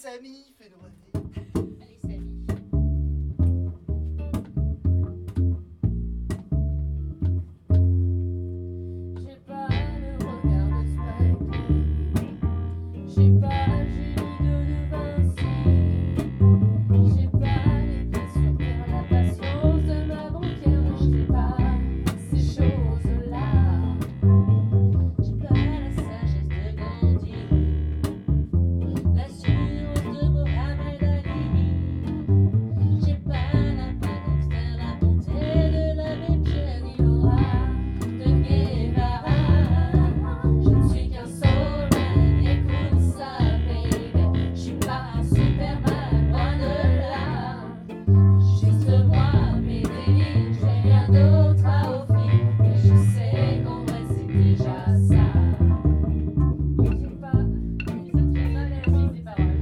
Samy, fais-nous rêver. Allez, Samy. J'ai pas le regard de Spike. J'ai pas Julie de Vinci. J'ai pas les pieds sur terre, la patience de ma banquière. J'ai pas ces choses-là. J'ai pas la sagesse de Gandhi, l'assurance de Mohamed Ali. J'ai pas la gangster, la bonté de l'abbé Pierre ni Laura de Guevara. Je ne suis qu'un soulman, écoute ça, baby. Je suis pas un Superman, loin de là. Juste moi, mes délires, j'ai rien d'autre à offrir. Mais je sais qu'en vrai c'est déjà ça. J'ai pas physique des paroles.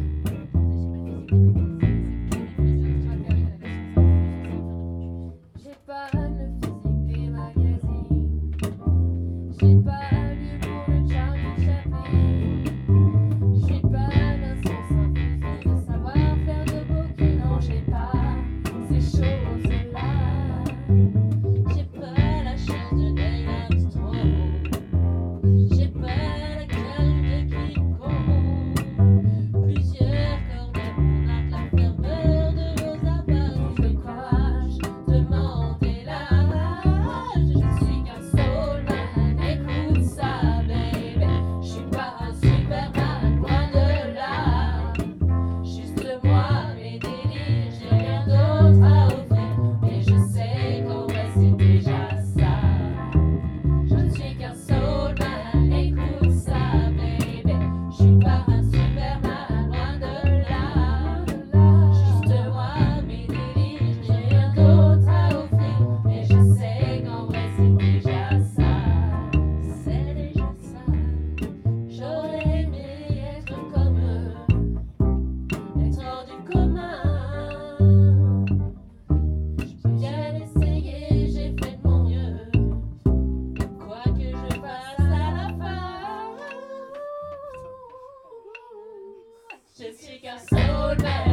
J'ai pas le physique des magazines. J'ai pas l'humour de Charlie Chaplin. J'ai pas l'inscience infuse de savoir faire de beaux non, j'ai pas ces choses-là. J'ai pas la chance de Neil Armstrong. J'ai pas la gueule de King Kong. Plusieurs cordes à mon arc, la ferveur de Rosa Parks, le courage de Mandela. Je suis qu'un soulman, écoute ça, baby. Je suis pas un Superman, loin de là. Juste moi, mes délires, j'ai rien d'autre à offrir. Mais je sais qu'en vrai c'est déjà ça. Je ne suis qu'un soulman, écoute ça, baby. Je suis pas un Superman, loin de là. Juste moi, mes délires, j'ai rien d'autre à offrir. Mais je sais qu'en vrai c'est déjà ça. C'est déjà ça. J'aurais aimé être comme eux, être hors du commun. J'ai bien essayé, j'ai fait de mon mieux. Quoi que je fasse à la fin, je suis qu'un soulman.